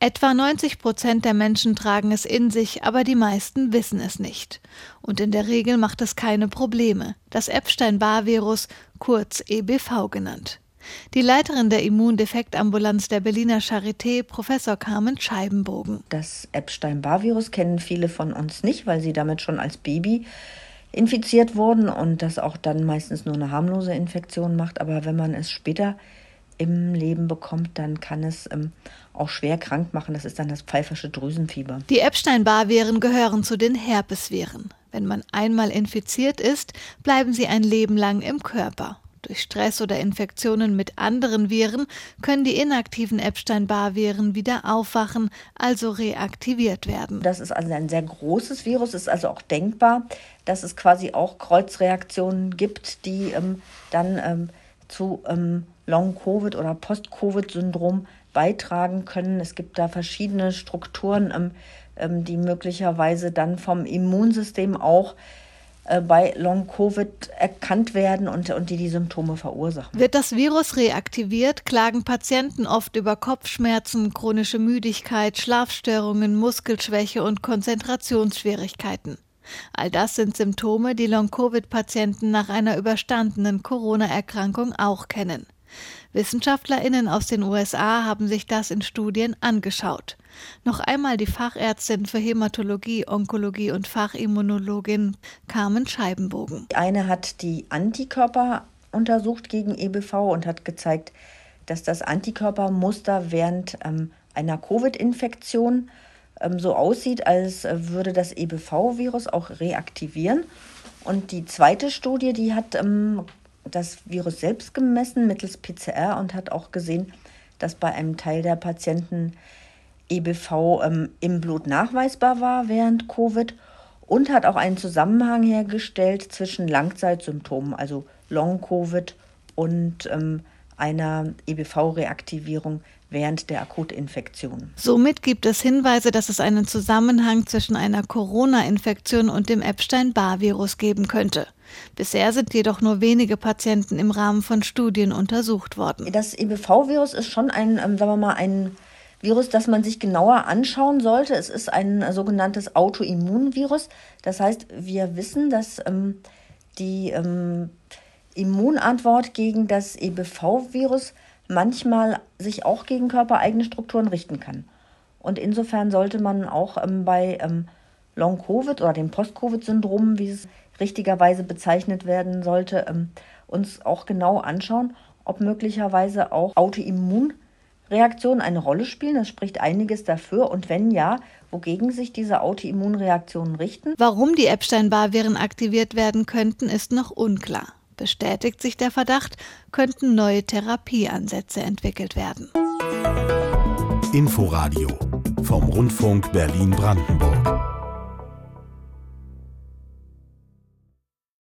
Etwa 90% der Menschen tragen es in sich, aber die meisten wissen es nicht. Und in der Regel macht es keine Probleme. Das Epstein-Barr-Virus, kurz EBV genannt. Die Leiterin der Immundefektambulanz der Berliner Charité, Professor Carmen Scheibenbogen. Das Epstein-Barr-Virus kennen viele von uns nicht, weil sie damit schon als Baby infiziert wurden und das auch dann meistens nur eine harmlose Infektion macht. Aber wenn man es später im Leben bekommt, dann kann es auch schwer krank machen. Das ist dann das pfeifersche Drüsenfieber. Die Epstein-Barr-Viren gehören zu den Herpesviren. Wenn man einmal infiziert ist, bleiben sie ein Leben lang im Körper. Durch Stress oder Infektionen mit anderen Viren können die inaktiven Epstein-Barr-Viren wieder aufwachen, also reaktiviert werden. Das ist also ein sehr großes Virus. Es ist also auch denkbar, dass es quasi auch Kreuzreaktionen gibt, die dann zu Long-Covid oder Post-Covid-Syndrom beitragen können. Es gibt da verschiedene Strukturen, die möglicherweise dann vom Immunsystem auch bei Long-Covid erkannt werden und die Symptome verursachen. Wird das Virus reaktiviert, klagen Patienten oft über Kopfschmerzen, chronische Müdigkeit, Schlafstörungen, Muskelschwäche und Konzentrationsschwierigkeiten. All das sind Symptome, die Long-Covid-Patienten nach einer überstandenen Corona-Erkrankung auch kennen. WissenschaftlerInnen aus den USA haben sich das in Studien angeschaut. Noch einmal die Fachärztin für Hämatologie, Onkologie und Fachimmunologin Carmen Scheibenbogen. Die eine hat die Antikörper untersucht gegen EBV und hat gezeigt, dass das Antikörpermuster während einer Covid-Infektion so aussieht, als würde das EBV-Virus auch reaktivieren. Und die zweite Studie, die hat das Virus selbst gemessen mittels PCR und hat auch gesehen, dass bei einem Teil der Patienten EBV im Blut nachweisbar war während Covid und hat auch einen Zusammenhang hergestellt zwischen Langzeitsymptomen, also Long-Covid und einer EBV-Reaktivierung während der Akutinfektion. Somit gibt es Hinweise, dass es einen Zusammenhang zwischen einer Corona-Infektion und dem Epstein-Barr-Virus geben könnte. Bisher sind jedoch nur wenige Patienten im Rahmen von Studien untersucht worden. Das EBV-Virus ist schon ein Virus, das man sich genauer anschauen sollte. Es ist ein sogenanntes Autoimmunvirus. Das heißt, wir wissen, dass die Immunantwort gegen das EBV-Virus manchmal sich auch gegen körpereigene Strukturen richten kann. Und insofern sollte man auch bei Long-Covid oder dem Post-Covid-Syndrom, wie es richtigerweise bezeichnet werden sollte, uns auch genau anschauen, ob möglicherweise auch Autoimmunreaktionen eine Rolle spielen. Das spricht einiges dafür. Und wenn ja, wogegen sich diese Autoimmunreaktionen richten. Warum die Epstein-Barr-Viren aktiviert werden könnten, ist noch unklar. Bestätigt sich der Verdacht, könnten neue Therapieansätze entwickelt werden. Inforadio vom Rundfunk Berlin-Brandenburg.